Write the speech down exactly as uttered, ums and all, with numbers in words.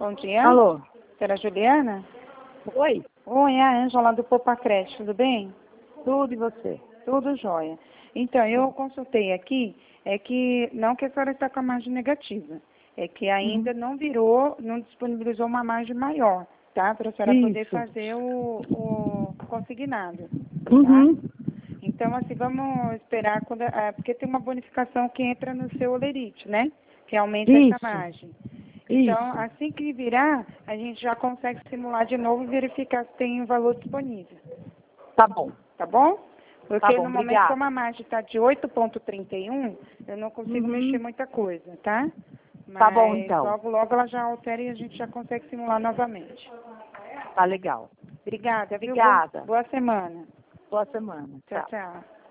Bom dia. Alô? Senhora Juliana? Oi? Oi, é a Ângela do Poupa Creche, tudo bem? Tudo e você? Tudo jóia. Então, eu consultei aqui, é que, não que a senhora está com a margem negativa, é que ainda Uhum. não virou, não disponibilizou uma margem maior, tá? Para a senhora poder Isso. fazer o, o consignado, tá? Uhum. Então, assim, vamos esperar, quando, ah, porque tem uma bonificação que entra no seu olerite, né? Que aumenta essa Isso. margem. Então, Isso. assim que virar, a gente já consegue simular de novo e verificar se tem o valor disponível. Tá bom. Tá bom? Porque Tá bom, no momento, obrigada. como a margem está de oito vírgula trinta e um, eu não consigo Uhum. mexer muita coisa, tá? Mas Tá bom, então. logo, logo ela já altera e a gente já consegue simular novamente. Tá legal. Obrigada, viu? Obrigada. Boa, boa semana. Boa semana. Tchau, Tchau. tchau.